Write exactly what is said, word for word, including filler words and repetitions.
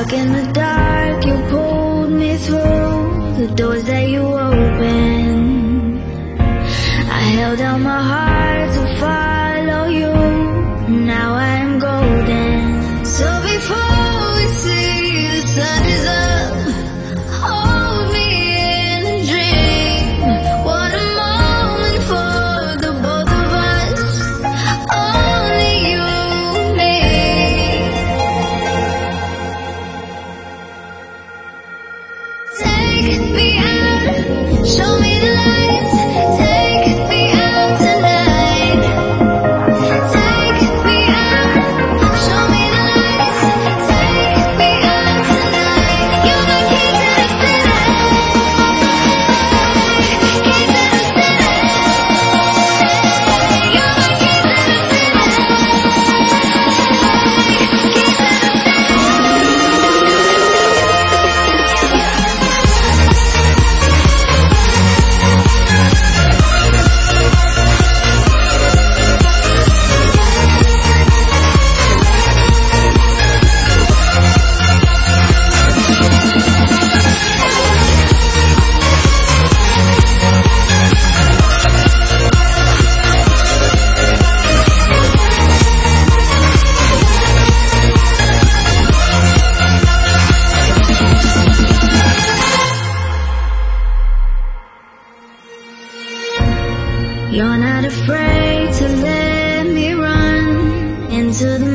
Back in the dark, you pulled me through the doors that you opened. I held out my heart to follow you. Now I am golden. So before we see the sun is up, hold me in a dream. What a moment for the both of us. Only you and me. Take me out, show me the lights. Take me out tonight. Take me out, show me the lights. Take me out tonight. You're my key to the city. Key to the city. You're my key to the city. Key to the You're not afraid to let me run into the